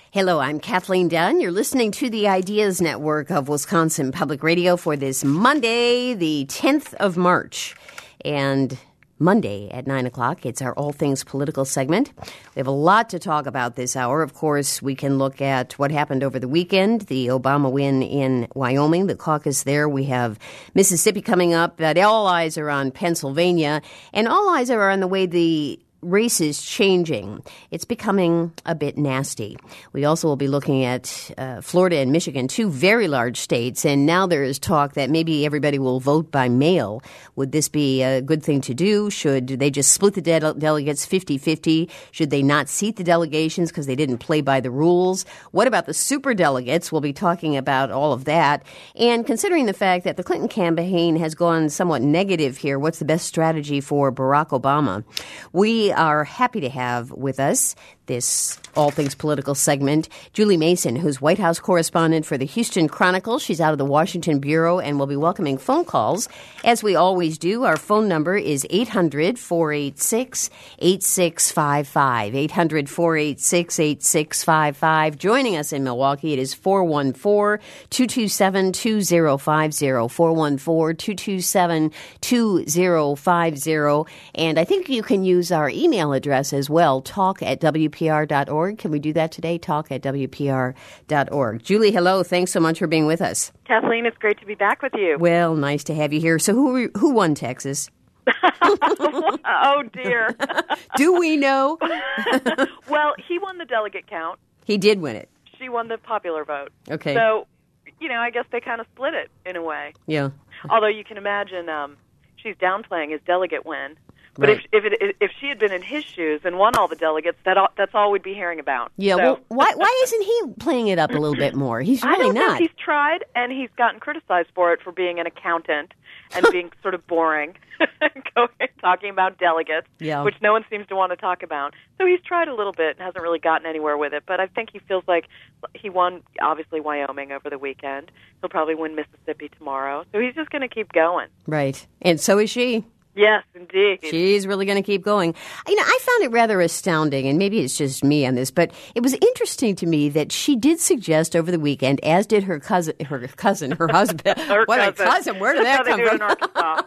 Hello, I'm Kathleen Dunn. You're listening to the Ideas Network of Wisconsin Public Radio for this Monday, the 10th of March. And Monday at 9 o'clock, it's our All Things Political segment. We have a lot to talk about this hour. Of course, we can look at what happened over the weekend, the Obama win in Wyoming, the caucus there. We have Mississippi coming up, but all eyes are on Pennsylvania, and all eyes are on the way the race is changing. It's becoming a bit nasty. We also will be looking at Florida and Michigan, two very large states, and now there is talk that maybe everybody will vote by mail. Would this be a good thing to do? Should they just split the delegates 50-50? Should they not seat the delegations because they didn't play by the rules? What about the superdelegates? We'll be talking about all of that. And considering the fact that the Clinton campaign has gone somewhat negative here, what's the best strategy for Barack Obama? We are happy to have with us this All Things Political segment, Julie Mason, who's White House correspondent for the Houston Chronicle. She's out of the Washington Bureau and will be welcoming phone calls, as we always do. Our phone number is 800-486-8655, 800-486-8655. Joining us in Milwaukee, it is 414-227-2050, 414-227-2050. And I think you can use our email address as well, talk@WPR.org. Can we do that today? Talk@WPR.org. Julie, hello. Thanks so much for being with us. Kathleen, it's great to be back with you. Well, nice to have you here. So who won Texas? Oh, dear. Do we know? Well, he won the delegate count. He did win it. She won the popular vote. Okay. So, I guess they kind of split it in a way. Yeah. Although you can imagine she's downplaying his delegate win. But right. if she had been in his shoes and won all the delegates, that's all we'd be hearing about. Yeah, so. Well, why isn't he playing it up a little bit more? He's really I don't not. know. He's tried, and he's gotten criticized for it, for being an accountant and being sort of boring, talking about delegates, which no one seems to want to talk about. So he's tried a little bit and hasn't really gotten anywhere with it. But I think he feels like he won, obviously, Wyoming over the weekend. He'll probably win Mississippi tomorrow. So he's just going to keep going. Right. And so is she. Yes, indeed. She's really going to keep going. I found it rather astounding, and maybe it's just me on this, but it was interesting to me that she did suggest over the weekend, as did her cousin, her husband. A cousin? Where did that come from? In Arkansas.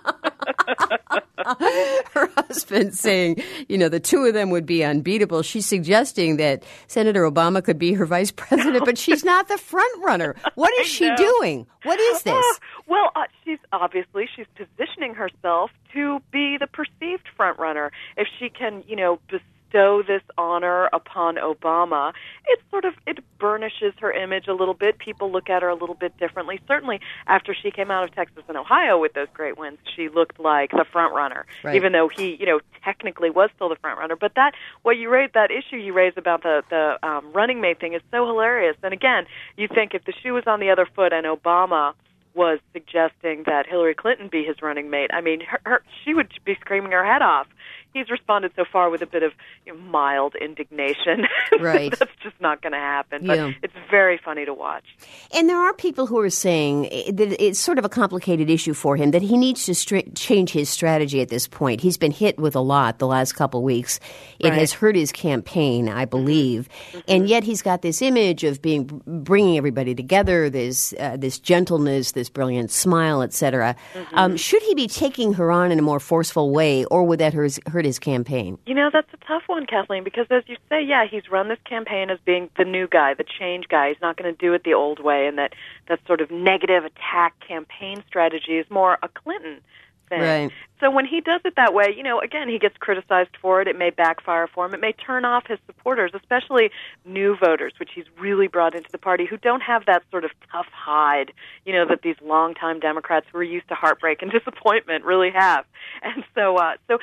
Her husband saying, the two of them would be unbeatable. She's suggesting that Senator Obama could be her vice president, but she's not the front runner. What is she doing? What is this? Well, she's positioning herself to be the perceived front runner. If she can, bestow this honor upon Obama, it burnishes her image a little bit. People look at her a little bit differently. Certainly, after she came out of Texas and Ohio with those great wins, she looked like the front runner, right. Even though he, technically was still the front runner. But that issue you raised about the running mate thing is so hilarious. And again, you think if the shoe was on the other foot and Obama was suggesting that Hillary Clinton be his running mate, she would be screaming her head off. He's responded so far with a bit of mild indignation. Right. That's just not going to happen. But it's very funny to watch. And there are people who are saying that it's sort of a complicated issue for him, that he needs to change his strategy at this point. He's been hit with a lot the last couple of weeks. It has hurt his campaign, I believe. Mm-hmm. And yet he's got this image of bringing everybody together, this gentleness, this brilliant smile, et cetera. Mm-hmm. Should he be taking her on in a more forceful way, or would that hurt his campaign? That's a tough one, Kathleen, because as you say, he's run this campaign as being the new guy, the change guy. He's not going to do it the old way, and that sort of negative attack campaign strategy is more a Clinton thing. Right. So when he does it that way, again, he gets criticized for it. It may backfire for him. It may turn off his supporters, especially new voters, which he's really brought into the party, who don't have that sort of tough hide, that these longtime Democrats who are used to heartbreak and disappointment really have. And so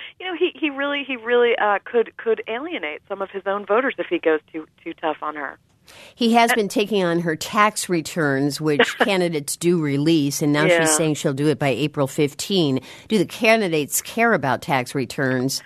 he really could alienate some of his own voters if he goes too tough on her. He has been taking on her tax returns, which candidates do release, and now she's saying she'll do it by April 15. Do the candidates care about tax returns?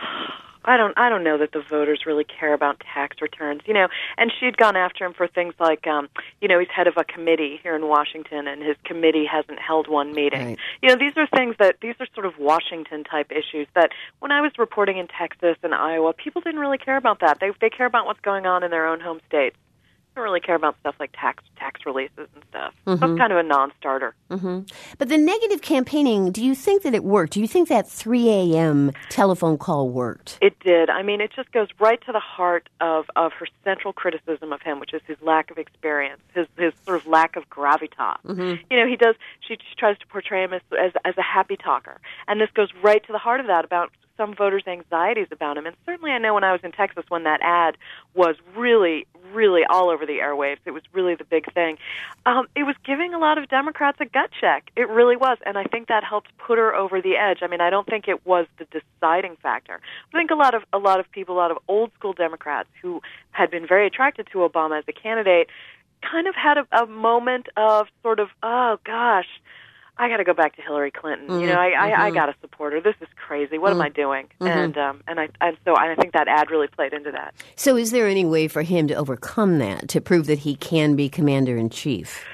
I don't know that the voters really care about tax returns, and she'd gone after him for things like, he's head of a committee here in Washington, and his committee hasn't held one meeting. Right. These are sort of Washington-type issues that when I was reporting in Texas and Iowa, people didn't really care about that. They care about what's going on in their own home states. doesn't really care about stuff like tax releases and stuff. That's kind of a non-starter. But the negative campaigning, do you think that it worked? Do you think that 3 a.m. telephone call worked? It did. I mean, it just goes right to the heart of her central criticism of him, which is his lack of experience, his sort of lack of gravitas. You know, she tries to portray him as a happy talker. And this goes right to the heart of that, about some voters' anxieties about him. And certainly I know when I was in Texas when that ad was really, really all over the airwaves, it was really the big thing. It was giving a lot of Democrats a gut check. It really was. And I think that helped put her over the edge. I mean, I don't think it was the deciding factor. I think a lot of people, a lot of old school Democrats who had been very attracted to Obama as a candidate kind of had a moment of sort of, oh gosh, I got to go back to Hillary Clinton. You know, I got to support her. This is crazy. What am I doing? And so I think that ad really played into that. So, is there any way for him to overcome that, to prove that he can be commander in chief?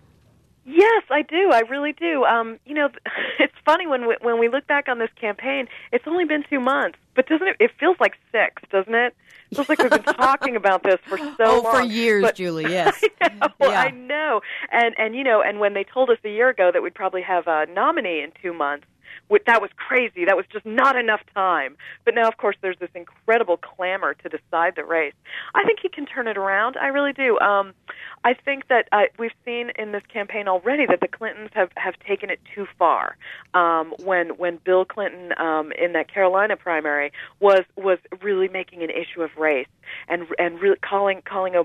Yes, I do. I really do. You know, it's funny when we look back on this campaign. It's only been 2 months, but doesn't it? It feels like 6, doesn't it? It feels like we've been talking about this for so long. For years, but, Julie. Yes, I know. And you know, and when they told us a year ago that we'd probably have a nominee in 2 months, that was crazy. That was just not enough time. But now, of course, there's this incredible clamor to decide the race. I think he can turn it around. I really do. I think that we've seen in this campaign already that the Clintons have taken it too far. When Bill Clinton in that Carolina primary was really making an issue of race and really calling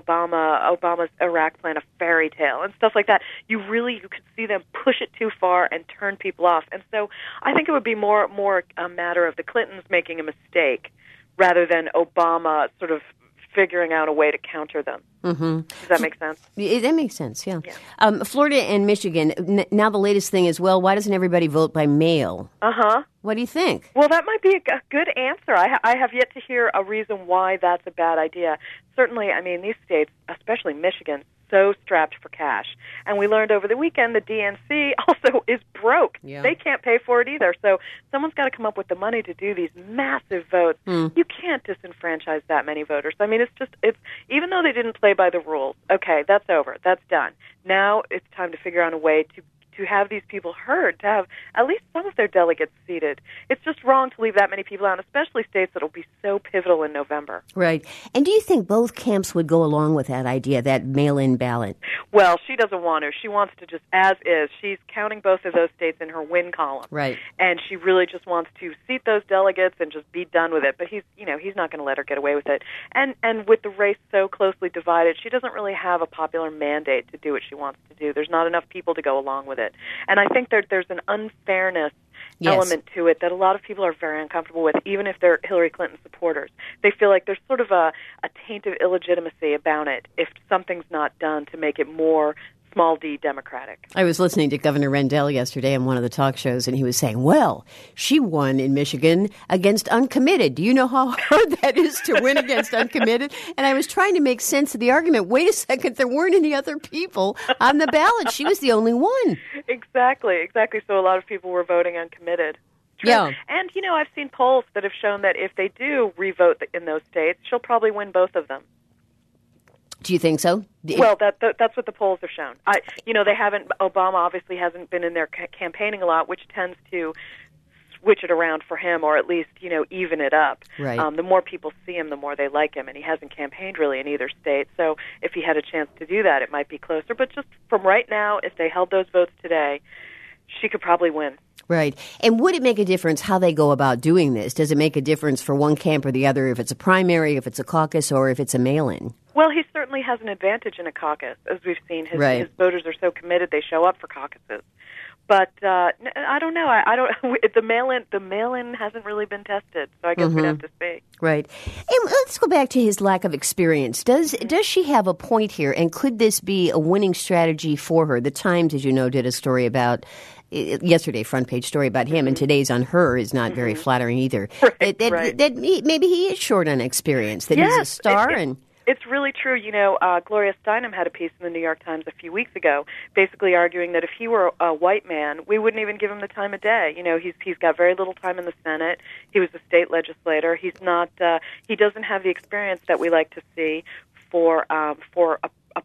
Obama's Iraq plan a fairy tale and stuff like that, you could see them push it too far and turn people off. And so I think it would be more a matter of the Clintons making a mistake rather than Obama sort of figuring out a way to counter them. Does that make sense? That makes sense, yeah. Florida and Michigan, now the latest thing is, well, why doesn't everybody vote by mail? What do you think? Well, that might be a good answer. I have yet to hear a reason why that's a bad idea. Certainly, I mean, these states, especially Michigan, so strapped for cash. And we learned over the weekend the DNC also is broke. Yeah. They can't pay for it either. So someone's got to come up with the money to do these massive votes. You can't disenfranchise that many voters. I mean, it's even though they didn't play by the rules, okay, that's over. That's done. Now it's time to figure out a way to have these people heard, to have at least some of their delegates seated. It's just wrong to leave that many people out, especially states that will be so pivotal in November. Right. And do you think both camps would go along with that idea, that mail-in ballot? Well, she doesn't want to. She wants to just as is. She's counting both of those states in her win column. Right. And she really just wants to seat those delegates and just be done with it. But he's not going to let her get away with it. And with the race so closely divided, she doesn't really have a popular mandate to do what she wants to do. There's not enough people to go along with it. And I think there's an unfairness element to it that a lot of people are very uncomfortable with, even if they're Hillary Clinton supporters. They feel like there's sort of a taint of illegitimacy about it if something's not done to make it more small d Democratic. I was listening to Governor Rendell yesterday on one of the talk shows, and he was saying, well, she won in Michigan against uncommitted. Do you know how hard that is to win against uncommitted? And I was trying to make sense of the argument. Wait a second, there weren't any other people on the ballot. She was the only one. Exactly. So a lot of people were voting uncommitted. True. Yeah. And, I've seen polls that have shown that if they do re-vote in those states, she'll probably win both of them. Do you think so? Well, that's what the polls have shown. They haven't. Obama obviously hasn't been in there campaigning a lot, which tends to switch it around for him, or at least even it up. Right. The more people see him, the more they like him, and he hasn't campaigned really in either state. So if he had a chance to do that, it might be closer. But just from right now, if they held those votes today, she could probably win. Right. And would it make a difference how they go about doing this? Does it make a difference for one camp or the other, if it's a primary, if it's a caucus, or if it's a mail-in? Well, he certainly has an advantage in a caucus. As we've seen, his voters are so committed they show up for caucuses. But I don't know. The mail-in hasn't really been tested, so I guess we'd have to see. Right. And let's go back to his lack of experience. Does she have a point here, and could this be a winning strategy for her? The Times, as you know, did a story about yesterday, front page story about him, and today's on her is not very flattering either. Right, that maybe he is short on experience. That he's a star It's really true. Gloria Steinem had a piece in the New York Times a few weeks ago basically arguing that if he were a white man, we wouldn't even give him the time of day. He's got very little time in the Senate. He was a state legislator. He's not he doesn't have the experience that we like to see for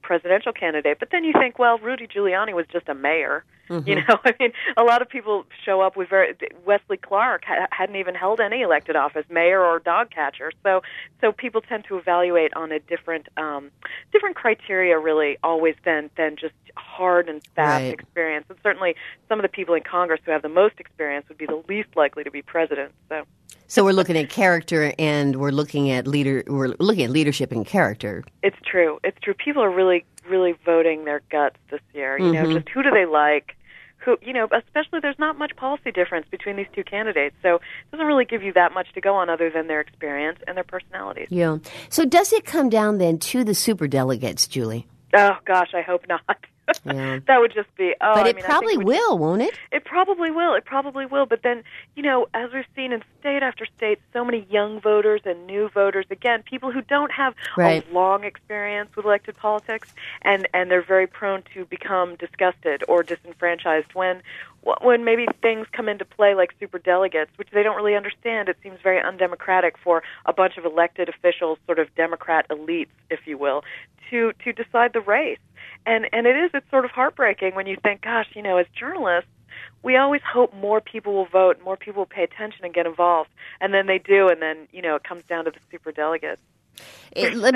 presidential candidate. But then you think, well, Rudy Giuliani was just a mayor. You know, I mean, a lot of people show up with Wesley Clark hadn't even held any elected office, mayor or dog catcher. So people tend to evaluate on a different criteria, really, always than just hard and fast experience. And certainly, some of the people in Congress who have the most experience would be the least likely to be president. So we're looking at character, and we're looking at leadership and character. It's true. People are really, really voting their guts this year. You know, just who do they like? Who, you know, especially there's not much policy difference between these two candidates, so it doesn't really give you that much to go on other than their experience and their personalities. Yeah. So does it come down then to the superdelegates, Julie? Oh gosh, I hope not. Yeah. That would just be. But it probably will, won't it? It probably will. It probably will. But then, you know, as we've seen in state after state, so many young voters and new voters, again, people who don't have a long experience with elected politics, and they're very prone to become disgusted or disenfranchised when maybe things come into play like superdelegates, which they don't really understand. It seems very undemocratic for a bunch of elected officials, sort of Democrat elites, if you will, to decide the race. And it's sort of heartbreaking when you think, gosh, you know, as journalists, we always hope more people will vote, more people will pay attention and get involved, and then they do, and then, you know, it comes down to the superdelegates. Let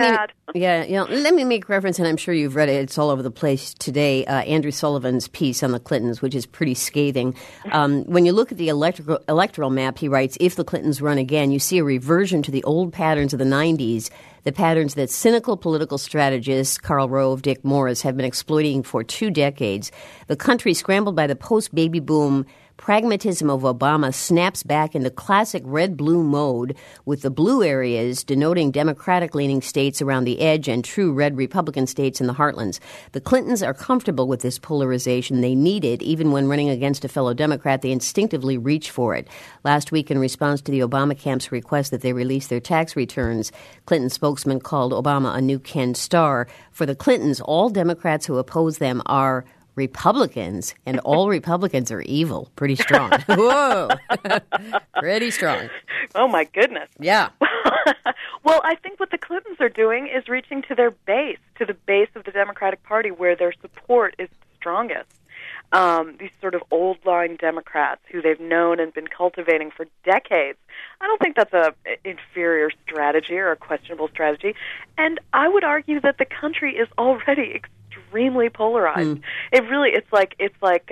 me make reference, and I'm sure you've read it. It's all over the place today. Andrew Sullivan's piece on the Clintons, which is pretty scathing. When you look at the electoral map, he writes, if the Clintons run again, you see a reversion to the old patterns of the 90s, the patterns that cynical political strategists, Karl Rove, Dick Morris, have been exploiting for 2 decades. The country, scrambled by the post-baby boom pragmatism of Obama, snaps back into classic red-blue mode, with the blue areas denoting Democratic-leaning states around the edge and true red Republican states in the heartlands. The Clintons are comfortable with this polarization. They need it. Even when running against a fellow Democrat, they instinctively reach for it. Last week, in response to the Obama camp's request that they release their tax returns, Clinton spokesman called Obama a new Ken Starr. For the Clintons, all Democrats who oppose them are Republicans, and all Republicans are evil. Pretty strong. Whoa. Pretty strong. Oh, my goodness. Yeah. Well, I think what the Clintons are doing is reaching to their base, to the base of the Democratic Party, where their support is strongest. These sort of old-line Democrats who they've known and been cultivating for decades. I don't think that's an inferior strategy or a questionable strategy. And I would argue that the country is already extremely polarized. It's like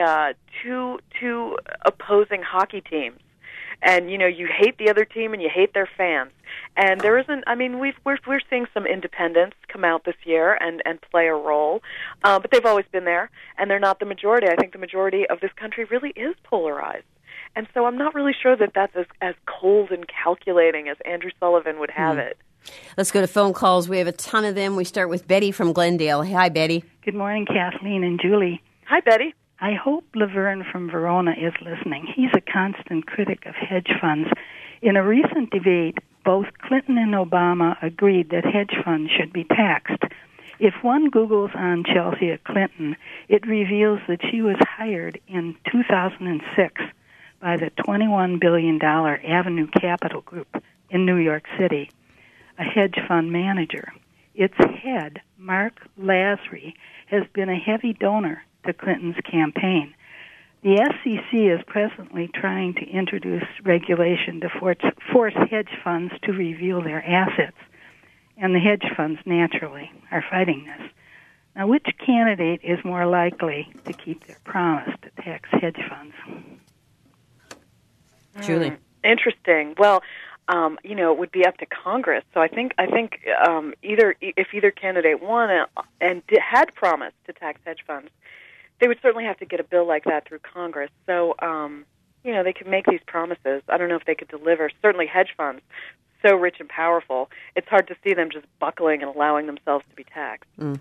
two opposing hockey teams, and you know, you hate the other team and you hate their fans. And there isn't. I mean, we're seeing some independents come out this year and play a role, but they've always been there, and they're not the majority. I think the majority of this country really is polarized. And so I'm not really sure that that's as cold and calculating as Andrew Sullivan would have it. Let's go to phone calls. We have a ton of them. We start with Betty from Glendale. Hi, Betty. Good morning, Kathleen and Julie. Hi, Betty. I hope Laverne from Verona is listening. He's a constant critic of hedge funds. In a recent debate, both Clinton and Obama agreed that hedge funds should be taxed. If one Googles on Chelsea Clinton, it reveals that she was hired in 2006 by the $21 billion Avenue Capital Group in New York City, a hedge fund manager. Its head, Mark Lasry, has been a heavy donor to Clinton's campaign. The SEC is presently trying to introduce regulation to force hedge funds to reveal their assets, and the hedge funds, naturally, are fighting this. Now, which candidate is more likely to keep their promise to tax hedge funds? Julie. Interesting. Well, you know, it would be up to Congress. So I think either candidate won and had promised to tax hedge funds, they would certainly have to get a bill like that through Congress. So, you know, they could make these promises. I don't know if they could deliver. Certainly hedge funds, so rich and powerful, it's hard to see them just buckling and allowing themselves to be taxed. So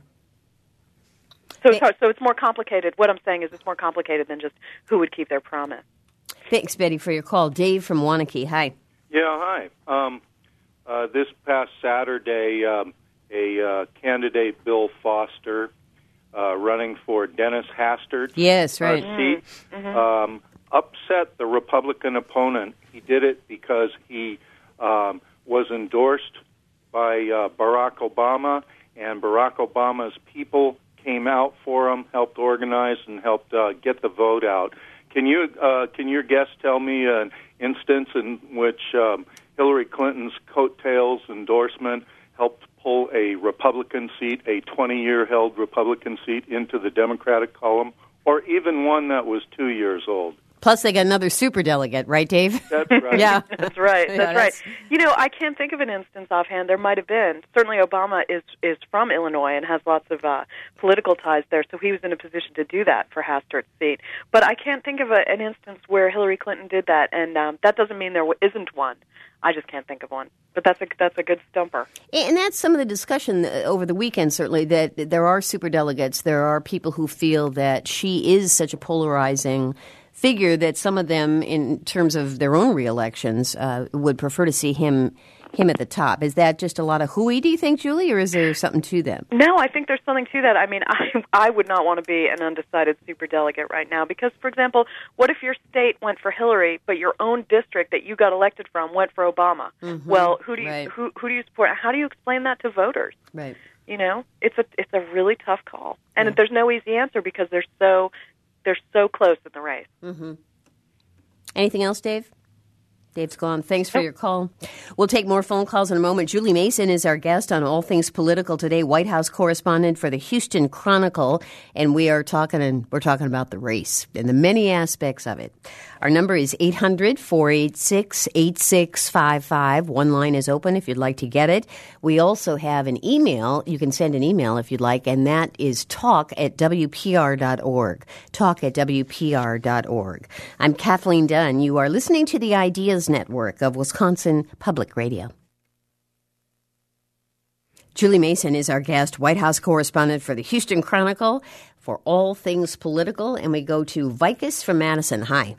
it's more complicated. What I'm saying is it's more complicated than just who would keep their promise. Thanks, Betty, for your call. Dave from Wanakee. Hi. Yeah, hi. This past Saturday, a candidate, Bill Foster, running for Dennis Hastert's seat, upset the Republican opponent. He did it because he was endorsed by Barack Obama, and Barack Obama's people came out for him, helped organize, and helped get the vote out. Can your guest tell me an instance in which Hillary Clinton's coattails endorsement helped pull a Republican seat, a 20-year held Republican seat, into the Democratic column, or even one that was 2 years old? Plus, they got another superdelegate, right, Dave? That's right. Yeah, that's right. That's right. You know, I can't think of an instance offhand. There might have been. Certainly, Obama is from Illinois and has lots of political ties there, so he was in a position to do that for Hastert's seat. But I can't think of an instance where Hillary Clinton did that, and that doesn't mean there isn't one. I just can't think of one. But that's a good stumper. And that's some of the discussion over the weekend, certainly, that there are superdelegates. There are people who feel that she is such a polarizing figure that some of them, in terms of their own re-elections, would prefer to see him at the top. Is that just a lot of hooey, do you think, Julie, or is there something to them? No, I think there's something to that. I mean, I would not want to be an undecided superdelegate right now because, for example, what if your state went for Hillary, but your own district that you got elected from went for Obama? Mm-hmm. Well, who do you support? How do you explain that to voters? Right. You know, it's a really tough call, and there's no easy answer because they're so close in the race. Mm-hmm. Anything else, Dave? Dave's gone. Thanks for your call. We'll take more phone calls in a moment. Julie Mason is our guest on All Things Political today, White House correspondent for the Houston Chronicle, and we're talking about the race and the many aspects of it. Our number is 800-486-8655. One line is open if you'd like to get it. We also have an email. You can send an email if you'd like, and that is talk@wpr.org. Talk@wpr.org. I'm Kathleen Dunn. You are listening to the Ideas Network of Wisconsin Public Radio. Julie Mason is our guest, White House correspondent for the Houston Chronicle for All Things Political, and we go to Vicus from Madison. Hi.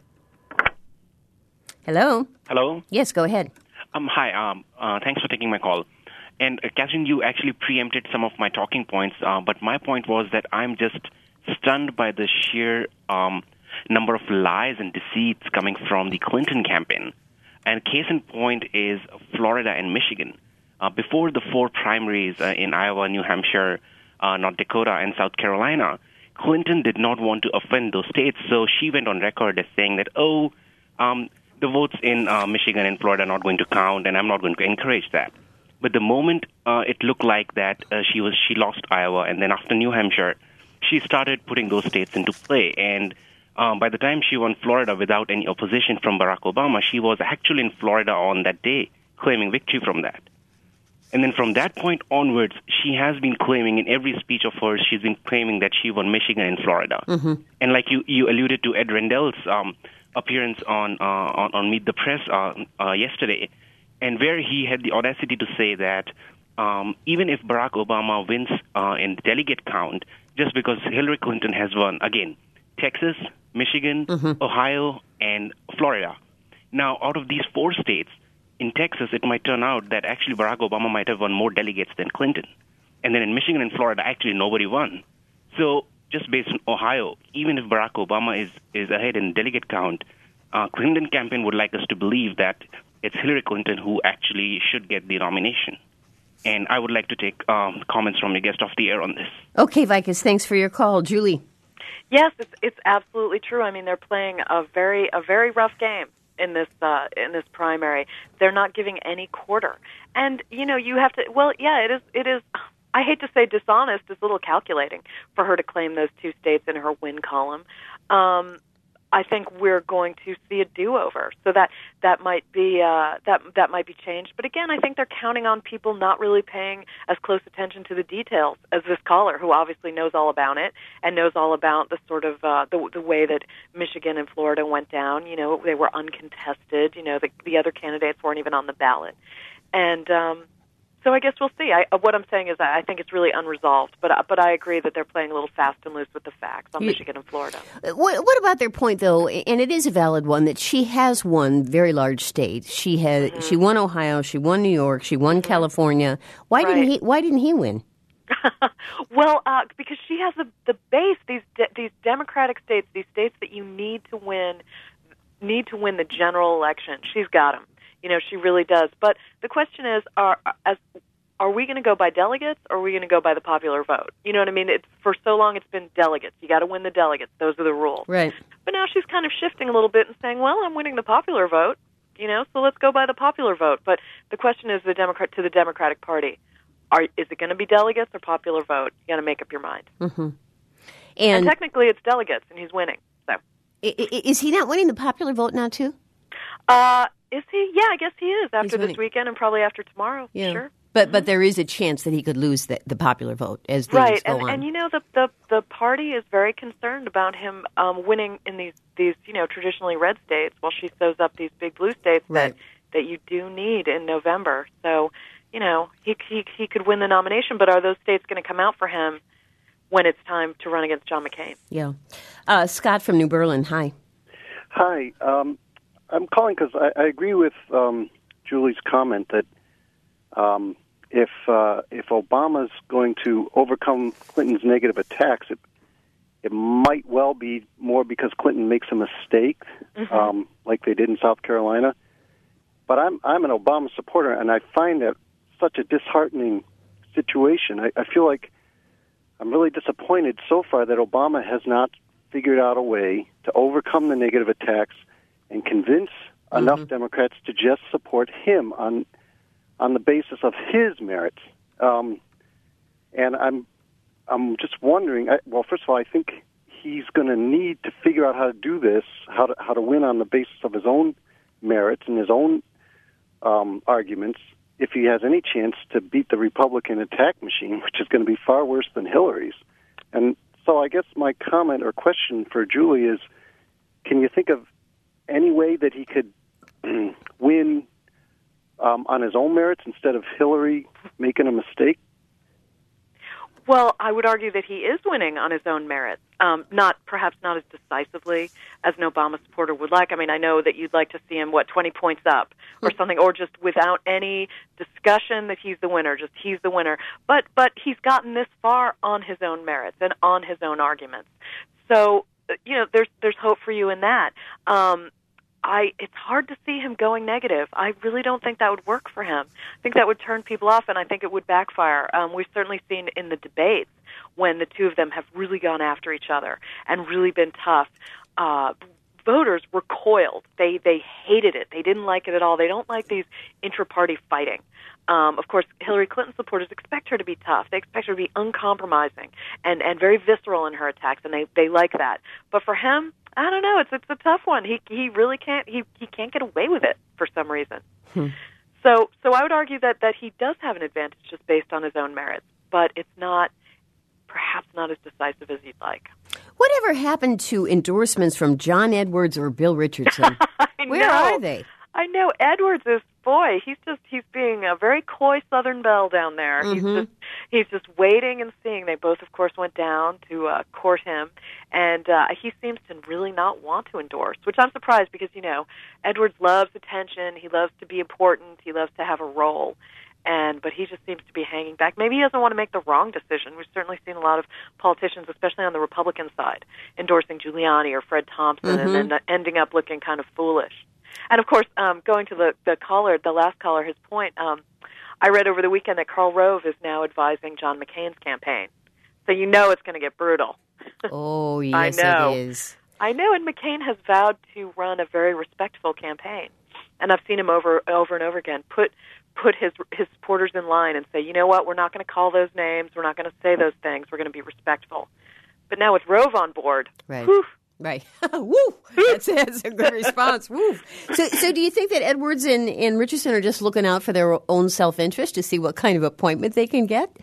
Hello. Hello. Yes, go ahead. Hi. Thanks for taking my call. And Catherine, you actually preempted some of my talking points, but my point was that I'm just stunned by the sheer number of lies and deceits coming from the Clinton campaign. And case in point is Florida and Michigan. Before the 4 primaries in Iowa, New Hampshire, North Dakota, and South Carolina, Clinton did not want to offend those states, so she went on record as saying that, the votes in Michigan and Florida are not going to count, and I'm not going to encourage that. But the moment it looked like that she lost Iowa, and then after New Hampshire, she started putting those states into play. And by the time she won Florida without any opposition from Barack Obama, she was actually in Florida on that day, claiming victory from that. And then from that point onwards, she has been claiming in every speech of hers, she's been claiming that she won Michigan and Florida. Mm-hmm. And like you alluded to Ed Rendell's appearance on Meet the Press yesterday, and where he had the audacity to say that even if Barack Obama wins in the delegate count, just because Hillary Clinton has won, again, Texas, Michigan, Ohio, and Florida. Now, out of these 4 states, in Texas, it might turn out that actually Barack Obama might have won more delegates than Clinton. And then in Michigan and Florida, actually nobody won. So just based on Ohio, even if Barack Obama is ahead in delegate count, Clinton campaign would like us to believe that it's Hillary Clinton who actually should get the nomination. And I would like to take comments from your guest off the air on this. Okay, Vicus, thanks for your call. Julie. Yes, it's absolutely true. I mean, they're playing a very rough game in this primary. They're not giving any quarter. And, you know, you have to, well, yeah, it is, I hate to say dishonest, it's a little calculating for her to claim those 2 states in her win column. I think we're going to see a do-over, so that might be that might be changed. But again, I think they're counting on people not really paying as close attention to the details as this caller, who obviously knows all about it and knows all about the sort of the way that Michigan and Florida went down. You know, they were uncontested. You know, the other candidates weren't even on the ballot, and so I guess we'll see. What I'm saying is I think it's really unresolved, but I agree that they're playing a little fast and loose with the facts on Michigan and Florida. What about their point, though, and it is a valid one, that she has won very large states. She won Ohio, she won New York, she won California. Why didn't he win? Well, because she has the base, these Democratic states, these states that you need to win the general election. She's got them. You know, she really does. But the question is, are we going to go by delegates or are we going to go by the popular vote? You know what I mean? For so long it's been delegates. You got to win the delegates. Those are the rules. Right. But now she's kind of shifting a little bit and saying, well, I'm winning the popular vote, so let's go by the popular vote. But the question is to the Democratic Party, is it going to be delegates or popular vote? You got to make up your mind. Mm-hmm. And technically it's delegates, and he's winning. So is he not winning the popular vote now, too? Is he? Yeah, I guess he is after this weekend and probably after tomorrow. Yeah. Sure. But there is a chance that he could lose the popular vote as things go on. And the party is very concerned about him winning in these traditionally red states while she sews up these big blue states that you do need in November. So, he could win the nomination, but are those states going to come out for him when it's time to run against John McCain? Yeah. Scott from New Berlin, hi. Hi. I'm calling because I agree with Julie's comment that if Obama's going to overcome Clinton's negative attacks, it might well be more because Clinton makes a mistake, like they did in South Carolina. But I'm an Obama supporter, and I find that such a disheartening situation. I feel like I'm really disappointed so far that Obama has not figured out a way to overcome the negative attacks and convince enough Democrats to just support him on the basis of his merits. And I'm just wondering. Well, first of all, I think he's going to need to figure out how to do this, how to win on the basis of his own merits and his own arguments, if he has any chance to beat the Republican attack machine, which is going to be far worse than Hillary's. And so I guess my comment or question for Julie is, can you think of any way that he could win on his own merits instead of Hillary making a mistake? Well, I would argue that he is winning on his own merits, perhaps not as decisively as an Obama supporter would like. I mean, I know that you'd like to see him, 20 points up or something, or just without any discussion that he's the winner, just he's the winner. But he's gotten this far on his own merits and on his own arguments. So, there's hope for you in that. It's hard to see him going negative. I really don't think that would work for him. I think that would turn people off, and I think it would backfire. We've certainly seen in the debates when the two of them have really gone after each other and really been tough. Voters recoiled. They hated it. They didn't like it at all. They don't like these intra-party fighting. Of course, Hillary Clinton supporters expect her to be tough. They expect her to be uncompromising and very visceral in her attacks, and they like that. But for him, I don't know. It's a tough one. He really can't. He can't get away with it for some reason. So I would argue that he does have an advantage just based on his own merits, but it's perhaps not as decisive as you'd like. Whatever happened to endorsements from John Edwards or Bill Richardson? Where are they? I know Edwards is he's being a very coy Southern belle down there. He's just waiting and seeing. They both, of course, went down to court him, and he seems to really not want to endorse, which I'm surprised because Edwards loves attention. He loves to be important. He loves to have a role. But he just seems to be hanging back. Maybe he doesn't want to make the wrong decision. We've certainly seen a lot of politicians, especially on the Republican side, endorsing Giuliani or Fred Thompson and then ending up looking kind of foolish. And, of course, going to the last caller, his point, I read over the weekend that Karl Rove is now advising John McCain's campaign. So it's going to get brutal. Oh, yes, I know. It is. I know, and McCain has vowed to run a very respectful campaign. And I've seen him over and over again put his supporters in line and say, you know what, we're not going to call those names, we're not going to say those things, we're going to be respectful. But now with Rove on board, whew, right. Woo! That's a good response. Woo! So do you think that Edwards and Richardson are just looking out for their own self-interest to see what kind of appointment they can get?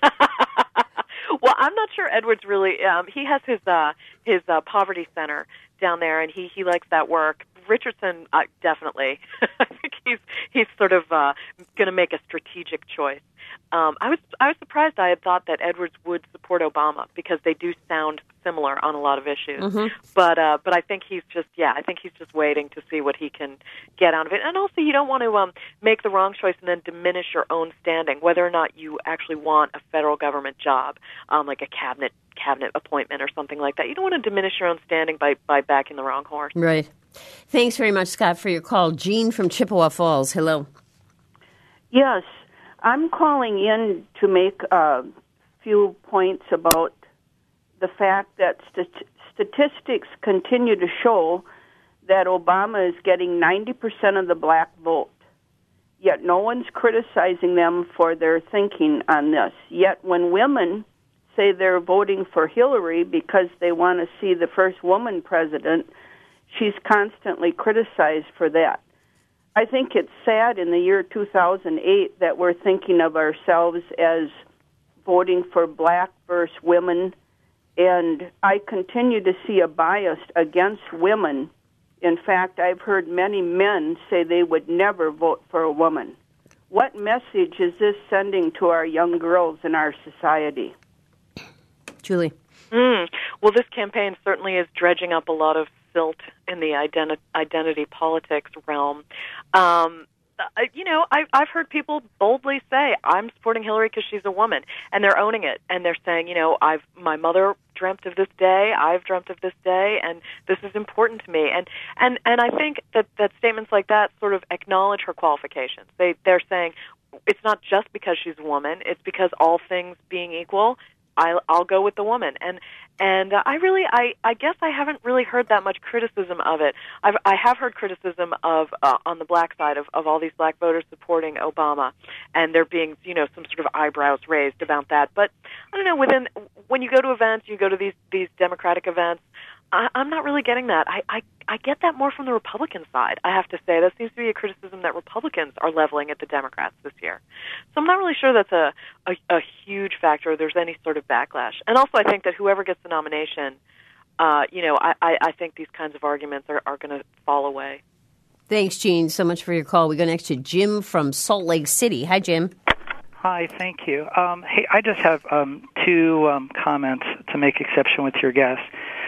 Well, I'm not sure Edwards really. He has his poverty center down there, and he likes that work. Richardson, definitely. I think he's sort of going to make a strategic choice. I was surprised. I had thought that Edwards would support Obama because they do sound similar on a lot of issues. But I think he's just waiting to see what he can get out of it. And also, you don't want to make the wrong choice and then diminish your own standing, whether or not you actually want a federal government job, like a cabinet appointment or something like that. You don't want to diminish your own standing by backing the wrong horse. Right. Thanks very much, Scott, for your call. Jean from Chippewa Falls. Hello. Yes. I'm calling in to make a few points about the fact that statistics continue to show that Obama is getting 90% of the black vote. Yet no one's criticizing them for their thinking on this. Yet when women say they're voting for Hillary because they want to see the first woman president, she's constantly criticized for that. I think it's sad in the year 2008 that we're thinking of ourselves as voting for black versus women, and I continue to see a bias against women. In fact, I've heard many men say they would never vote for a woman. What message is this sending to our young girls in our society? Julie? Well, this campaign certainly is dredging up a lot of silt in the identity politics realm. I've heard people boldly say, I'm supporting Hillary because she's a woman, and they're owning it, and they're saying, my mother dreamt of this day, I've dreamt of this day, and this is important to me. And I think that statements like that sort of acknowledge her qualifications. They're saying it's not just because she's a woman, it's because all things being equal, I'll go with the woman. And I guess I haven't really heard that much criticism of it. I have heard criticism of on the black side of all these black voters supporting Obama, and there being some sort of eyebrows raised about that. But I don't know. When you go to events, you go to these Democratic events, I'm not really getting that. I get that more from the Republican side, I have to say. That seems to be a criticism that Republicans are leveling at the Democrats this year. So I'm not really sure that's a huge factor, or there's any sort of backlash. And also I think that whoever gets the nomination, I think these kinds of arguments are going to fall away. Thanks, Jean, so much for your call. We go next to Jim from Salt Lake City. Hi, Jim. Hi, thank you. Hey, I just have two comments to make exception with your guest.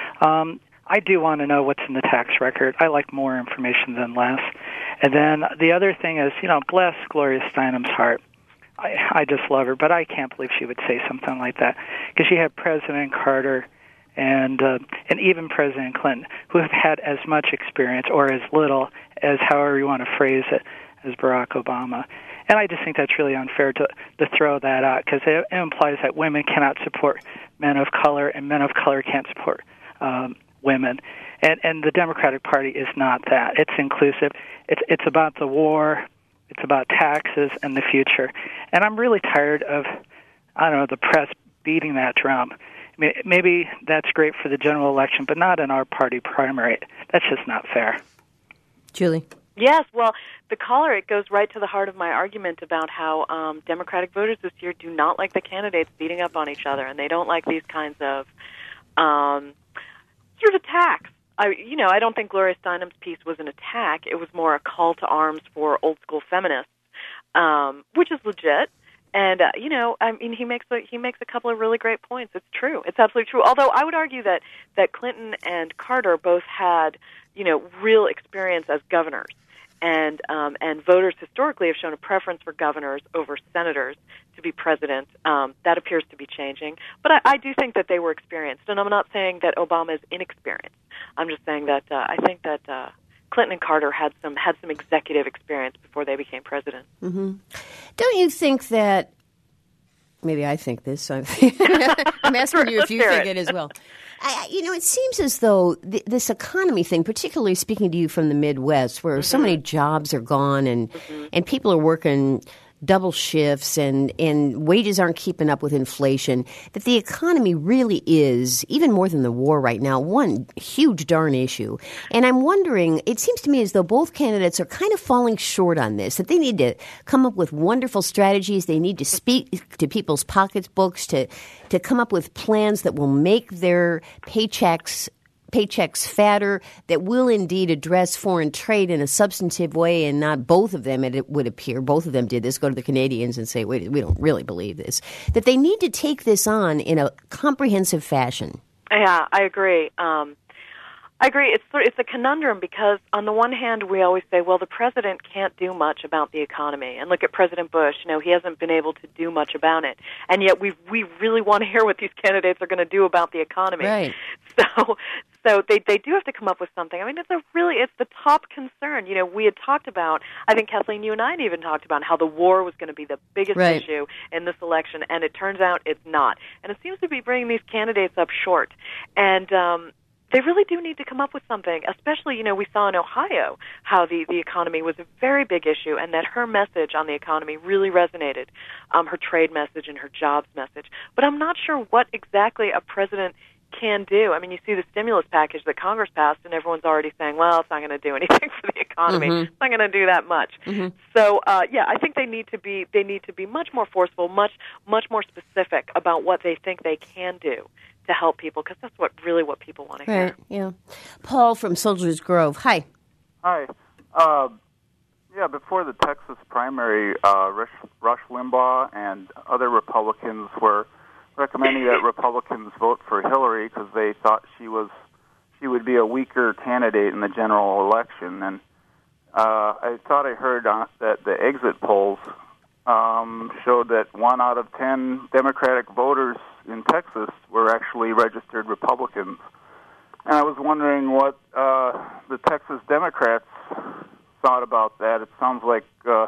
I do want to know what's in the tax record. I like more information than less. And then the other thing is, bless Gloria Steinem's heart. I just love her, but I can't believe she would say something like that, because she had President Carter and even President Clinton, who have had as much experience or as little as, however you want to phrase it, as Barack Obama. And I just think that's really unfair to throw that out, because it implies that women cannot support men of color and men of color can't support women. And the Democratic Party is not that. It's inclusive. It's about the war. It's about taxes and the future. And I'm really tired of, the press beating that drum. I mean, maybe that's great for the general election, but not in our party primary. That's just not fair. Julie? Yes, well, the caller, it goes right to the heart of my argument about how Democratic voters this year do not like the candidates beating up on each other, and they don't like these kinds of sort of attacks. I don't think Gloria Steinem's piece was an attack. It was more a call to arms for old-school feminists, which is legit. And, he makes a couple of really great points. It's true. It's absolutely true. Although I would argue that Clinton and Carter both had, real experience as governors. And voters historically have shown a preference for governors over senators to be president. That appears to be changing. But I do think that they were experienced. And I'm not saying that Obama is inexperienced. I'm just saying that I think that Clinton and Carter had some executive experience before they became president. Mm-hmm. Don't you think that, maybe I think this, I'm asking you if you think it as well. It seems as though this economy thing, particularly speaking to you from the Midwest, where so many jobs are gone and people are working double shifts and wages aren't keeping up with inflation, that the economy really is, even more than the war right now, one huge darn issue. And I'm wondering, it seems to me as though both candidates are kind of falling short on this, that they need to come up with wonderful strategies. They need to speak to people's pocketbooks to come up with plans that will make their paychecks fatter, that will indeed address foreign trade in a substantive way, and not both of them, it would appear, both of them did this, go to the Canadians and say, wait, we don't really believe this, that they need to take this on in a comprehensive fashion. Yeah, I agree. I agree. It's a conundrum because on the one hand we always say, well, the president can't do much about the economy, and look at President Bush. He hasn't been able to do much about it, and yet we really want to hear what these candidates are going to do about the economy. Right. So they do have to come up with something. I mean, it's the top concern. We had talked about, I think Kathleen, you and I had even talked about how the war was going to be the biggest issue in this election, and it turns out it's not. And it seems to be bringing these candidates up short. And they really do need to come up with something, especially, we saw in Ohio how the economy was a very big issue and that her message on the economy really resonated, her trade message and her jobs message. But I'm not sure what exactly a president can do. I mean, you see the stimulus package that Congress passed, and everyone's already saying, well, it's not going to do anything for the economy. Mm-hmm. It's not going to do that much. Mm-hmm. So, I think they need to be much more forceful, much more specific about what they think they can do to help people, because that's what people want to hear. Right, yeah. Paul from Soldiers Grove. Hi. Hi. Before the Texas primary, Rush Limbaugh and other Republicans were recommending that Republicans vote for Hillary because they thought she would be a weaker candidate in the general election. And I thought I heard that the exit polls showed that 1 out of 10 Democratic voters in Texas were actually registered Republicans. And I was wondering what the Texas Democrats thought about that. It sounds like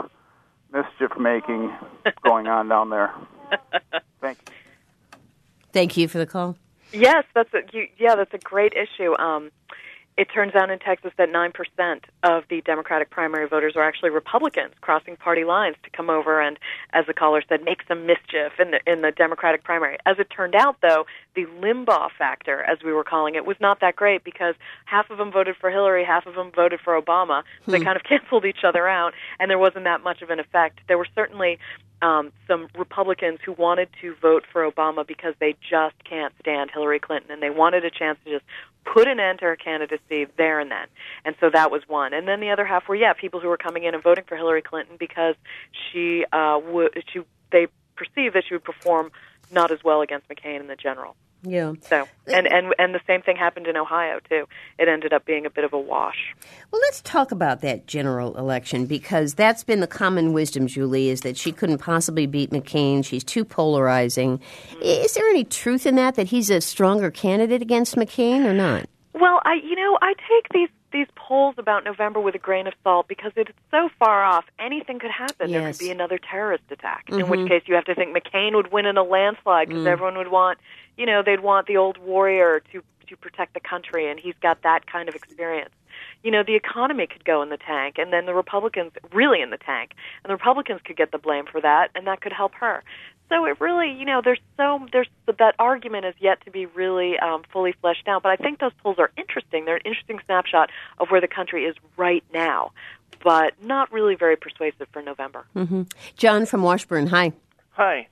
mischief-making going on down there. Thank you. Thank you for the call. Yes, that's a great issue. It turns out in Texas that 9% of the Democratic primary voters are actually Republicans crossing party lines to come over and, as the caller said, make some mischief in the Democratic primary. As it turned out, though, the Limbaugh factor, as we were calling it, was not that great because half of them voted for Hillary, half of them voted for Obama. So they kind of canceled each other out, and there wasn't that much of an effect. There were certainly some Republicans who wanted to vote for Obama because they just can't stand Hillary Clinton, and they wanted a chance to just put an end to her candidacy there and then. And so that was one. And then the other half were, people who were coming in and voting for Hillary Clinton because they perceived that she would perform not as well against McCain in the general. Yeah. So and the same thing happened in Ohio too. It ended up being a bit of a wash. Well, let's talk about that general election because that's been the common wisdom, Julie, is that she couldn't possibly beat McCain. She's too polarizing. Is there any truth in that he's a stronger candidate against McCain or not? Well, I take these polls about November with a grain of salt because it's so far off. Anything could happen. Yes. There could be another terrorist attack, in which case you have to think McCain would win in a landslide because everyone would want, they'd want the old warrior to protect the country, and he's got that kind of experience. The economy could go in the tank, and then the Republicans really in the tank, and the Republicans could get the blame for that, and that could help her. So it really, there's that argument is yet to be really fully fleshed out. But I think those polls are interesting. They're an interesting snapshot of where the country is right now, but not really very persuasive for November. Mm-hmm. John from Washburn, hi. Hi.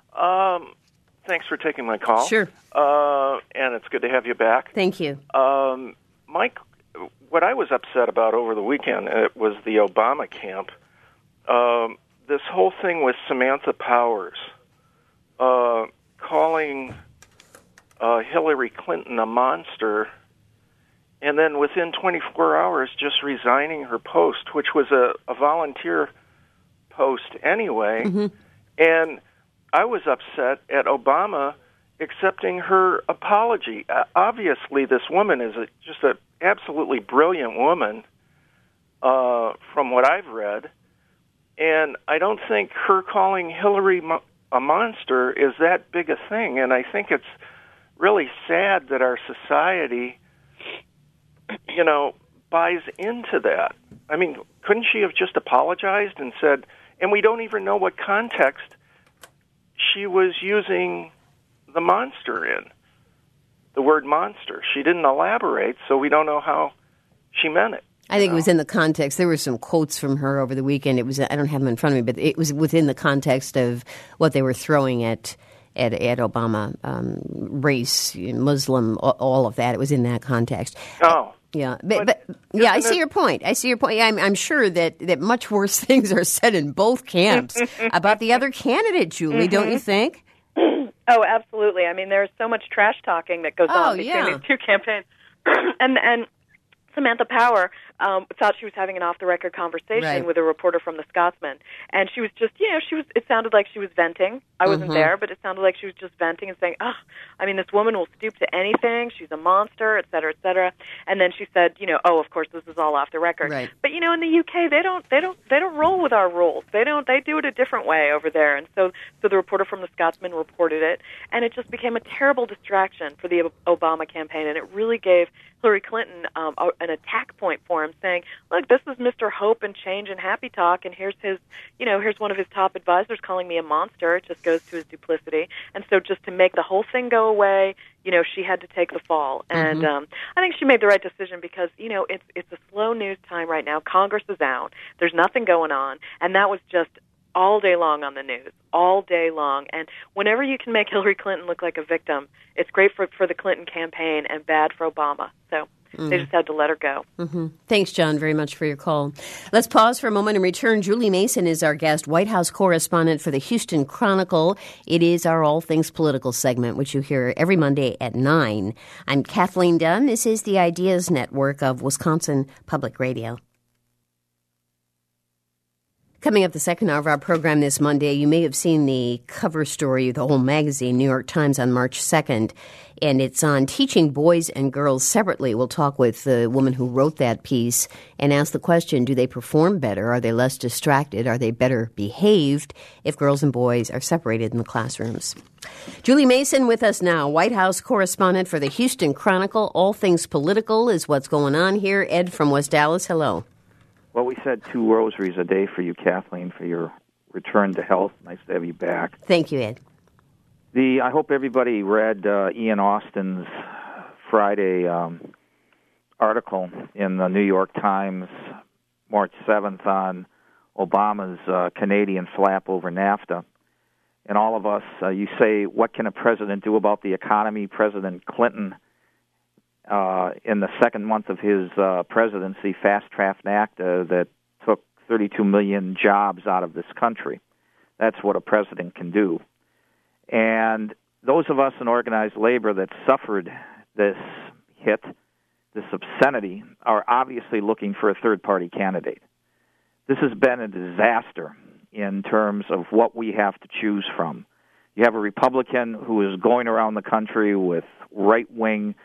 Thanks for taking my call. Sure. And it's good to have you back. Thank you. Mike, what I was upset about over the weekend was the Obama camp. This whole thing with Samantha Powers calling Hillary Clinton a monster, and then within 24 hours just resigning her post, which was a volunteer post anyway. Mm-hmm. And I was upset at Obama accepting her apology. Obviously, this woman is just an absolutely brilliant woman from what I've read. And I don't think her calling Hillary a monster is that big a thing. And I think it's really sad that our society, buys into that. I mean, couldn't she have just apologized and said, and we don't even know what context she was using the monster in, the word monster. She didn't elaborate, so we don't know how she meant it. I think it was in the context. There were some quotes from her over the weekend. It was, I don't have them in front of me, but it was within the context of what they were throwing at Obama, race, Muslim, all of that. It was in that context. Oh. Yeah, but I see your point. Yeah, I'm sure that much worse things are said in both camps about the other candidate, Julie, don't you think? Oh, absolutely. I mean, there's so much trash talking that goes on between these two campaigns. And Samantha Power thought she was having an off-the-record conversation with a reporter from the Scotsman, and she was just, it sounded like she was venting. I wasn't there, but it sounded like she was just venting and saying, this woman will stoop to anything. She's a monster, et cetera, et cetera. And then she said, of course, this is all off the record. Right. But in the UK, they don't roll with our rules. They do it a different way over there. And so the reporter from the Scotsman reported it, and it just became a terrible distraction for the Obama campaign, and it really gave Hillary Clinton an attack point for him, saying, "Look, this is Mr. Hope and Change and Happy Talk, and here's here's one of his top advisors calling me a monster." It just goes to his duplicity, and so just to make the whole thing go away, she had to take the fall, and I think she made the right decision because it's a slow news time right now. Congress is out, there's nothing going on, and that was just all day long on the news, all day long. And whenever you can make Hillary Clinton look like a victim, it's great for the Clinton campaign and bad for Obama. So they just had to let her go. Thanks, John, very much for your call. Let's pause for a moment and return. Julie Mason is our guest, White House correspondent for the Houston Chronicle. It is our All Things Political segment, which you hear every Monday at 9. I'm Kathleen Dunn. This is the Ideas Network of Wisconsin Public Radio. Coming up the second hour of our program this Monday, you may have seen the cover story of the whole magazine, New York Times, on March 2nd, and it's on teaching boys and girls separately. We'll talk with the woman who wrote that piece and ask the question, do they perform better? Are they less distracted? Are they better behaved if girls and boys are separated in the classrooms? Julie Mason with us now, White House correspondent for the Houston Chronicle. All things political is what's going on here. Ed from West Dallas, hello. Well, we said 2 rosaries a day for you, Kathleen, for your return to health. Nice to have you back. Thank you, Ed. I hope everybody read Ian Austin's Friday article in the New York Times, March 7th, on Obama's Canadian flap over NAFTA. And all of us, you say, what can a president do about the economy? President Clinton, in the second month of his presidency, fast-tracked NAFTA that took 32 million jobs out of this country. That's what a president can do. And those of us in organized labor that suffered this hit, this obscenity, are obviously looking for a third-party candidate. This has been a disaster in terms of what we have to choose from. You have a Republican who is going around the country with right-wing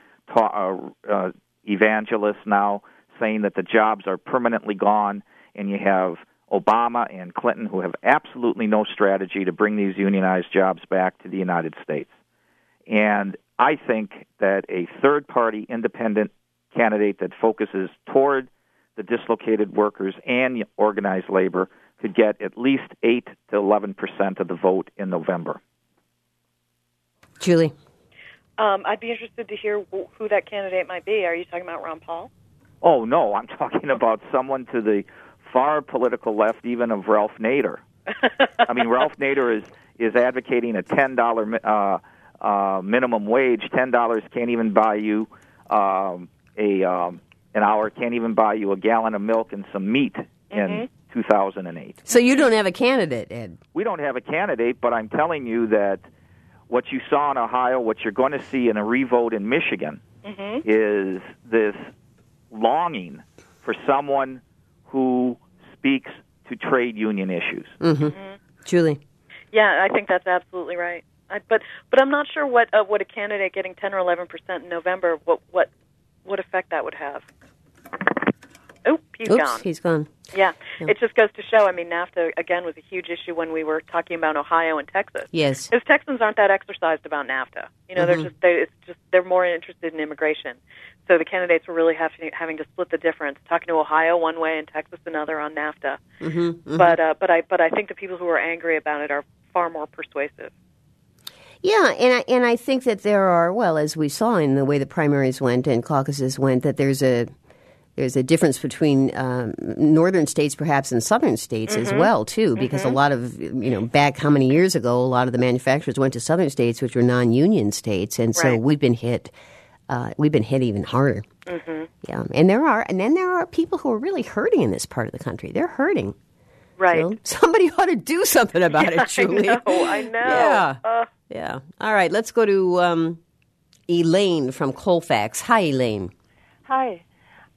evangelists now saying that the jobs are permanently gone, and you have Obama and Clinton who have absolutely no strategy to bring these unionized jobs back to the United States. And I think that a third-party independent candidate that focuses toward the dislocated workers and organized labor could get at least 8 to 11% of the vote in November. Julie? I'd be interested to hear who that candidate might be. Are you talking about Ron Paul? Oh, no, I'm talking about someone to the far political left, even of Ralph Nader. I mean, Ralph Nader is advocating a $10 minimum wage. $10 can't even buy you an hour, can't even buy you a gallon of milk and some meat in 2008. So you don't have a candidate, Ed? We don't have a candidate, but I'm telling you that what you saw in Ohio, what you're going to see in a revote in Michigan, is this longing for someone who speaks to trade union issues. Julie? Yeah, I think that's absolutely right. But I'm not sure what a candidate getting 10 or 11% in November, what effect that would have. He's gone. Yeah, it just goes to show, I mean, NAFTA, again, was a huge issue when we were talking about Ohio and Texas. Yes. Because Texans aren't that exercised about NAFTA. You know, they're more interested in immigration. So the candidates were really having to split the difference, talking to Ohio one way and Texas another on NAFTA. But I think the people who are angry about it are far more persuasive. Yeah, and I think that there are, well, as we saw in the way the primaries went and caucuses went, that there's a difference between northern states perhaps and southern states as well, too, because a lot of, back how many years ago, a lot of the manufacturers went to southern states, which were non-union states, and so we've been hit even harder. Yeah, and then there are people who are really hurting in this part of the country. They're hurting. Right. So somebody ought to do something about it, Julie. I know. Yeah. All right, let's go to Elaine from Colfax. Hi, Elaine. Hi.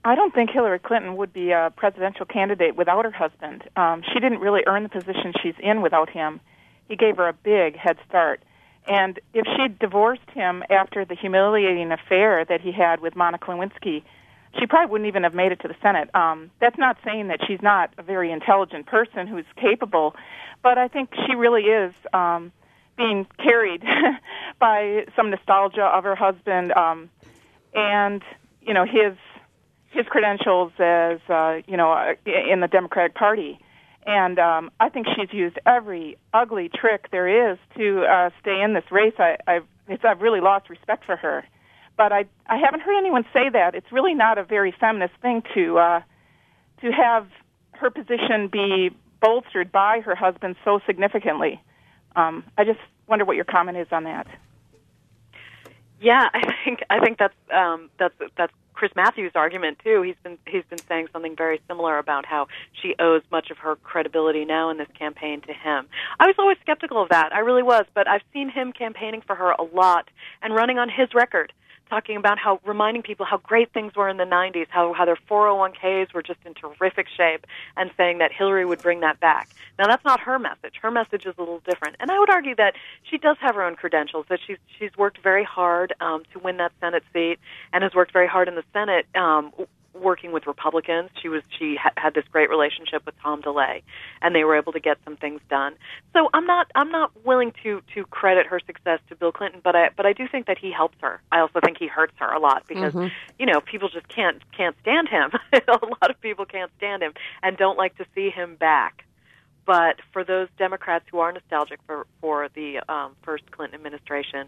I don't think Hillary Clinton would be a presidential candidate without her husband. She didn't really earn the position she's in without him. He gave her a big head start. And if she'd divorced him after the humiliating affair that he had with Monica Lewinsky, she probably wouldn't even have made it to the Senate. That's not saying that she's not a very intelligent person who's capable, but I think she really is being carried by some nostalgia of her husband and, you know, his credentials as, in the Democratic Party. And I think she's used every ugly trick there is to stay in this race. I've really lost respect for her. But I haven't heard anyone say that. It's really not a very feminist thing to have her position be bolstered by her husband so significantly. I just wonder what your comment is on that. Yeah, I think that's Chris Matthews' argument too. He's been saying something very similar about how she owes much of her credibility now in this campaign to him. I was always skeptical of that. I really was, but I've seen him campaigning for her a lot and running on his record, talking about how, reminding people how great things were in the 90s, how their 401ks were just in terrific shape, and saying that Hillary would bring that back. Now, that's not her message. Her message is a little different. And I would argue that she does have her own credentials, that she's worked very hard to win that Senate seat and has worked very hard in the Senate working with Republicans. She had this great relationship with Tom DeLay, and they were able to get some things done. So I'm not willing to credit her success to Bill Clinton, but I do think that he helps her. I also think he hurts her a lot because people just can't stand him. A lot of people can't stand him and don't like to see him back. But for those Democrats who are nostalgic for the first Clinton administration,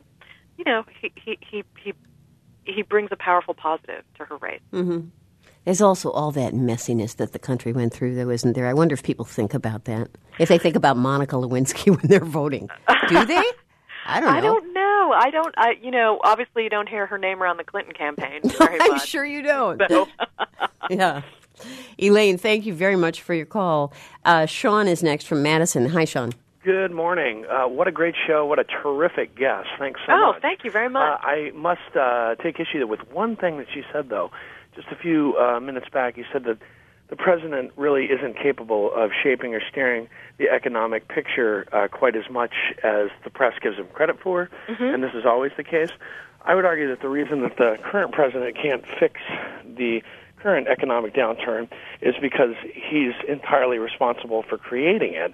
he brings a powerful positive to her race. Mm-hmm. There's also all that messiness that the country went through, though, isn't there? I wonder if people think about that. If they think about Monica Lewinsky when they're voting. Do they? I don't know. Obviously you don't hear her name around the Clinton campaign very I'm much. sure you don't. So. Yeah. Elaine, thank you very much for your call. Sean is next from Madison. Hi, Sean. Good morning. What a great show. What a terrific guest. Thanks so much. Oh, thank you very much. I must take issue with one thing that you said, though. Just a few minutes back, you said that the president really isn't capable of shaping or steering the economic picture quite as much as the press gives him credit for, and this is always the case. I would argue that the reason that the current president can't fix the current economic downturn is because he's entirely responsible for creating it.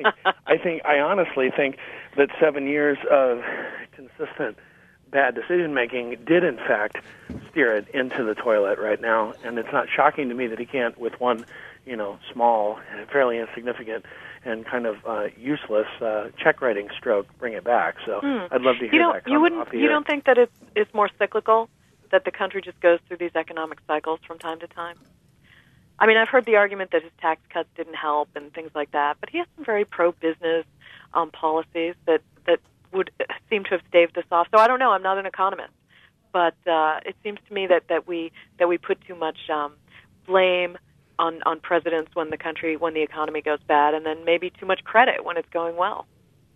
I honestly think that 7 years of consistent bad decision-making did, in fact, steer it into the toilet right now, and it's not shocking to me that he can't, with one, small, fairly insignificant, and kind of useless check-writing stroke, bring it back. So I'd love to hear that comment off the air. You don't think that it's more cyclical, that the country just goes through these economic cycles from time to time? I mean, I've heard the argument that his tax cuts didn't help and things like that, but he has some very pro-business policies that would seem to have staved this off. So I don't know. I'm not an economist, but it seems to me that we put too much blame on presidents when the economy goes bad, and then maybe too much credit when it's going well.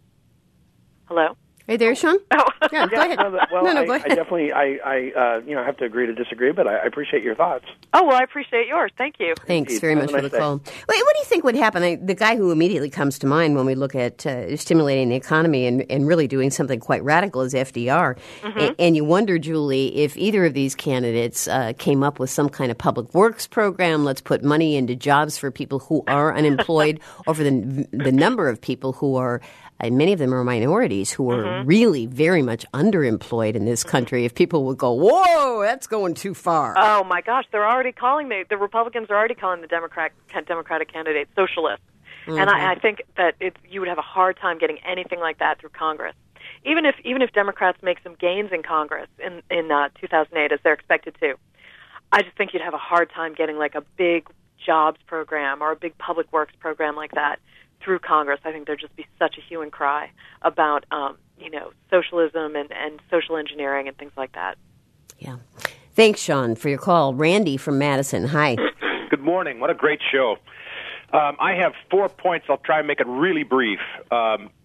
Hello? Hey there, Sean? Oh. Yeah, go ahead. Go ahead. I definitely have to agree to disagree, but I appreciate your thoughts. Oh, well, I appreciate yours. Thank you. Thanks very much for the call. Wait, what do you think would happen? The guy who immediately comes to mind when we look at stimulating the economy and really doing something quite radical is FDR. And you wonder, Julie, if either of these candidates came up with some kind of public works program, let's put money into jobs for people who are unemployed, or for the number of people who are, and many of them are minorities, who are really very much underemployed in this country. If people would go, whoa, that's going too far. Oh, my gosh. They're already calling the Republicans are already calling the Democratic candidates socialists. And I think that you would have a hard time getting anything like that through Congress. Even if Democrats make some gains in Congress in 2008, as they're expected to, I just think you'd have a hard time getting like a big jobs program or a big public works program like that through Congress. I think there'd just be such a hue and cry about, socialism and social engineering and things like that. Yeah. Thanks, Sean, for your call. Randy from Madison. Hi. Good morning. What a great show. I have 4 points. I'll try and make it really brief. The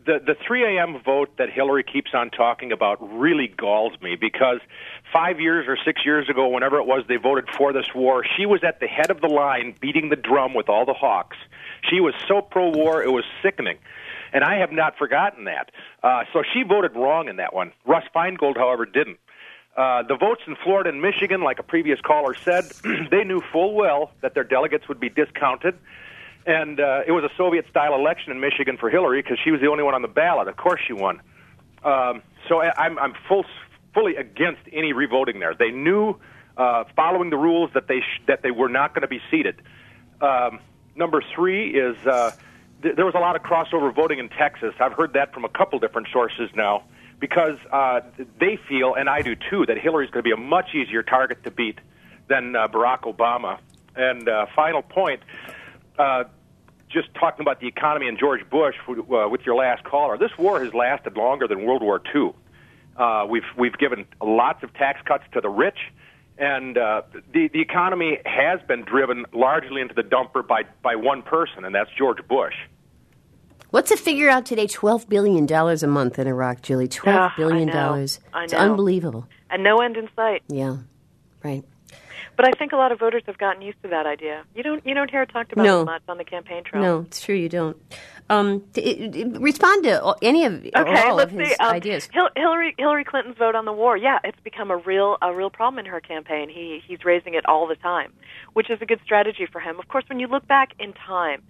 the 3 a.m. vote that Hillary keeps on talking about really galls me, because 5 years or 6 years ago, whenever it was they voted for this war, she was at the head of the line beating the drum with all the hawks. She was so pro-war, it was sickening. And I have not forgotten that. So she voted wrong in that one. Russ Feingold, however, didn't. The votes in Florida and Michigan, like a previous caller said, they knew full well that their delegates would be discounted. And it was a Soviet-style election in Michigan for Hillary because she was the only one on the ballot. Of course she won. So I'm fully against any revoting there. They knew, following the rules, that they were not going to be seated. Number three is there was a lot of crossover voting in Texas. I've heard that from a couple different sources now, because they feel, and I do too, that Hillary's going to be a much easier target to beat than Barack Obama. And final point, just talking about the economy and George Bush with your last caller, this war has lasted longer than World War II. We've given lots of tax cuts to the rich, and the economy has been driven largely into the dumper by one person, and that's George Bush. What's the figure out today? $12 billion a month in Iraq, Julie. $12 billion. I know. It's unbelievable. And no end in sight. Yeah, right. But I think a lot of voters have gotten used to that idea. You don't hear it talked about as much on the campaign trail. No, it's true, you don't. Respond to any of all of his ideas. Hillary Clinton's vote on the war. Yeah, it's become a real problem in her campaign. He's raising it all the time, which is a good strategy for him. Of course, when you look back in time,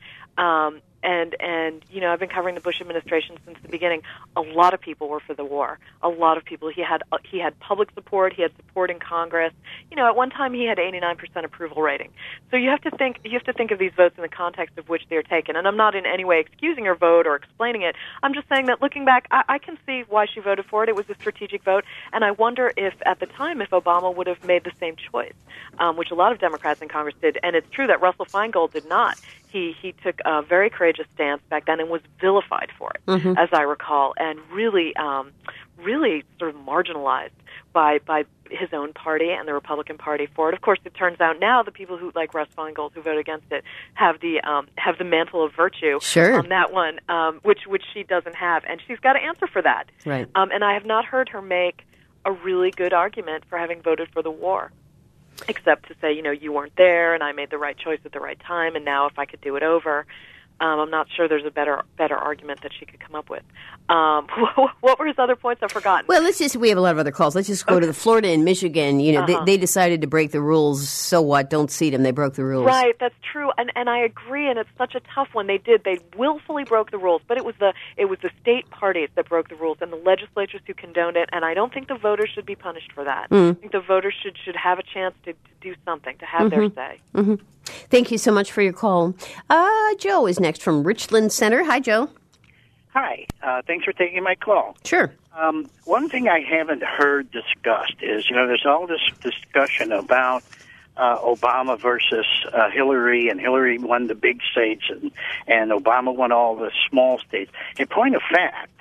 and you know, I've been covering the Bush administration since the beginning. A lot of people were for the war. A lot of people. He had public support. He had support in Congress. You know, at one time he had 89% approval rating. So you have to think of these votes in the context of which they're taken. And I'm not in any way excusing her vote or explaining it. I'm just saying that looking back, I can see why she voted for it. It was a strategic vote, and I wonder if at the time if Obama would have made the same choice, which a lot of Democrats in Congress did. And it's true that Russell Feingold did not. He took a very courageous stance back then and was vilified for it, as I recall, and really sort of marginalized by his own party and the Republican Party for it. Of course, it turns out now the people who, like Russ Feingold, who vote against it, have the mantle of virtue on that one, which she doesn't have, and she's got to answer for that. Right. And I have not heard her make a really good argument for having voted for the war, except to say, you know, you weren't there, and I made the right choice at the right time, and now if I could do it over, I'm not sure there's a better argument that she could come up with. What were his other points? I've forgotten. Well, we have a lot of other calls. Let's just go to the Florida and Michigan. You know, they decided to break the rules. So what? Don't seat them. They broke the rules. Right, that's true. And I agree, and it's such a tough one. They willfully broke the rules, but it was the state parties that broke the rules and the legislatures who condoned it, and I don't think the voters should be punished for that. I think the voters should have a chance to do something, to have their say. Thank you so much for your call. Joe is next from Richland Center. Hi, Joe. Hi. Thanks for taking my call. Sure. One thing I haven't heard discussed is, you know, there's all this discussion about Obama versus Hillary, and Hillary won the big states, and Obama won all the small states. In point of fact,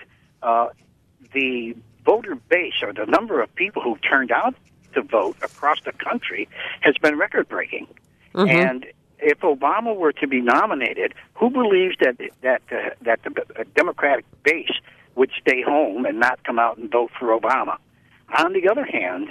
the voter base, or the number of people who turned out to vote across the country, has been record-breaking. And if Obama were to be nominated, who believes that the Democratic base would stay home and not come out and vote for Obama? On the other hand,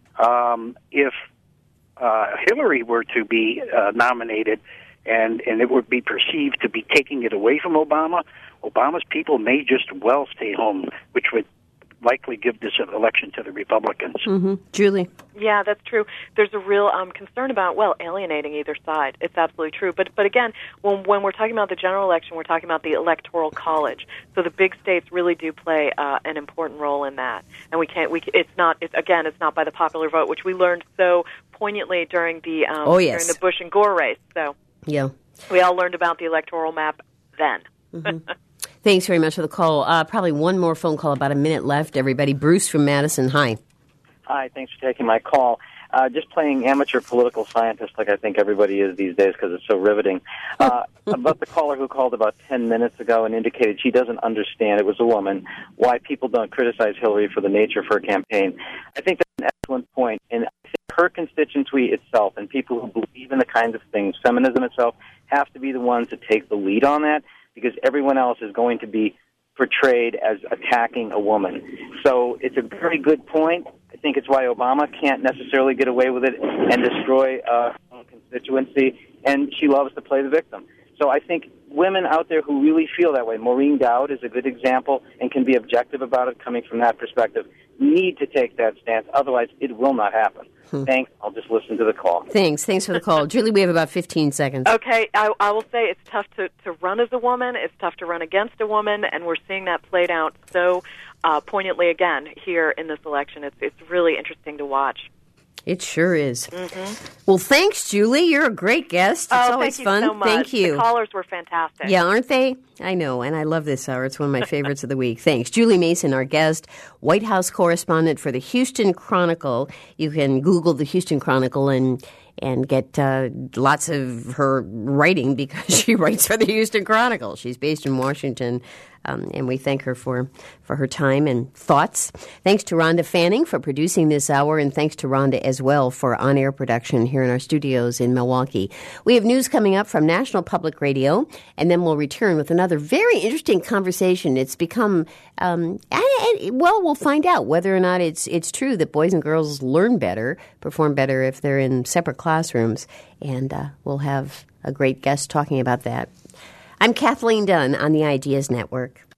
if Hillary were to be nominated and it would be perceived to be taking it away from Obama, Obama's people may just well stay home, which would likely give this election to the Republicans. Julie? Yeah, that's true. There's a real concern about, alienating either side. It's absolutely true. But again, when we're talking about the general election, we're talking about the Electoral College. So the big states really do play an important role in that. And it's not by the popular vote, which we learned so poignantly during the during the Bush and Gore race. So yeah, we all learned about the electoral map then. Thanks very much for the call. Probably one more phone call, about a minute left, everybody. Bruce from Madison, hi. Hi, thanks for taking my call. Just playing amateur political scientist like I think everybody is these days because it's so riveting. About the caller who called about 10 minutes ago and indicated she doesn't understand, it was a woman, why people don't criticize Hillary for the nature of her campaign. I think that's an excellent point, and I think her constituency itself and people who believe in the kinds of things, feminism itself, have to be the ones to take the lead on that, because everyone else is going to be portrayed as attacking a woman. So it's a very good point. I think it's why Obama can't necessarily get away with it and destroy her own constituency, and she loves to play the victim. So I think women out there who really feel that way, Maureen Dowd is a good example and can be objective about it coming from that perspective, need to take that stance. Otherwise, it will not happen. Thanks. I'll just listen to the call. Thanks for the call. Julie, we have about 15 seconds. Okay, I will say it's tough to run as a woman. It's tough to run against a woman, and we're seeing that played out so poignantly again here in this election. It's really interesting to watch. It sure is. Well, thanks, Julie. You're a great guest. It's always thank fun. You so much. Thank you. The callers were fantastic. Yeah, aren't they? I know, and I love this hour. It's one of my favorites of the week. Thanks. Julie Mason, our guest, White House correspondent for the Houston Chronicle. You can Google the Houston Chronicle and get lots of her writing because she writes for the Houston Chronicle. She's based in Washington, and we thank her for her time and thoughts. Thanks to Rhonda Fanning for producing this hour, and thanks to Rhonda as well for on-air production here in our studios in Milwaukee. We have news coming up from National Public Radio, and then we'll return with another very interesting conversation. It's become, we'll find out whether or not it's true that boys and girls learn better, perform better if they're in separate classrooms, and we'll have a great guest talking about that. I'm Kathleen Dunn on the Ideas Network.